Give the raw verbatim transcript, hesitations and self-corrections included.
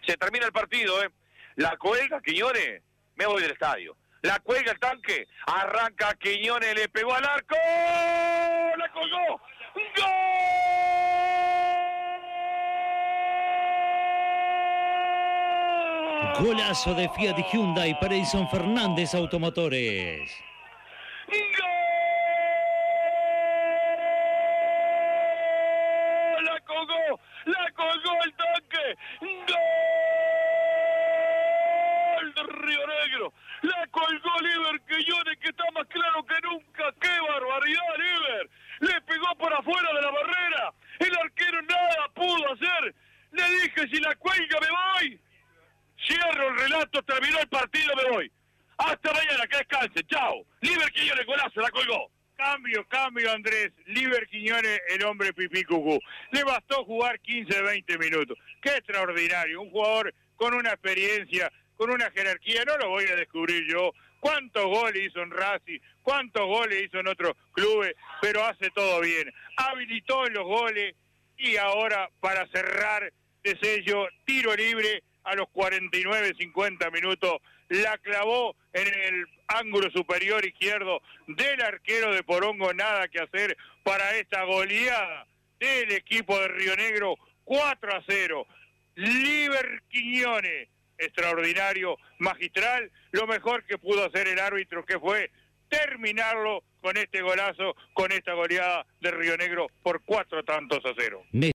Se termina el partido, ¿eh? La cuelga Quiñones, me voy del estadio. La cuelga el tanque, arranca Quiñones, le pegó al arco, la colgó, ¡gol! Golazo de Fiat y Hyundai para Edison Fernández Automotores. ¡Gol! La colgó, la colgó el tanque, ¡gol de Río Negro! La colgó Liber Quiñones, que está más claro que nunca. ¡Qué barbaridad, Liber! Le pegó por afuera de la barrera. El arquero nada pudo hacer. Le dije, si la cuelga me voy. Cierro el relato, terminó el partido, me voy. Hasta mañana, que descanse. Chao. Liber Quiñones, golazo, la colgó. Cambio, cambio, Andrés. Liber Quiñones, el hombre pipí cucú. Le bastó jugar quince, veinte minutos. ¡Qué extraordinario! Un jugador con una experiencia, con una jerarquía, no lo voy a descubrir yo. ¿Cuántos goles hizo en Racing? ¿Cuántos goles hizo en otros clubes? Pero hace todo bien. Habilitó en los goles y ahora, para cerrar de sello, tiro libre a los cuarenta y nueve, cincuenta minutos. La clavó en el ángulo superior izquierdo del arquero de Porongo. Nada que hacer para esta goleada del equipo de Río Negro. cuatro a cero. Liber Quiñones, extraordinario, magistral, lo mejor que pudo hacer el árbitro, que fue terminarlo con este golazo, con esta goleada de Río Negro por cuatro tantos a cero.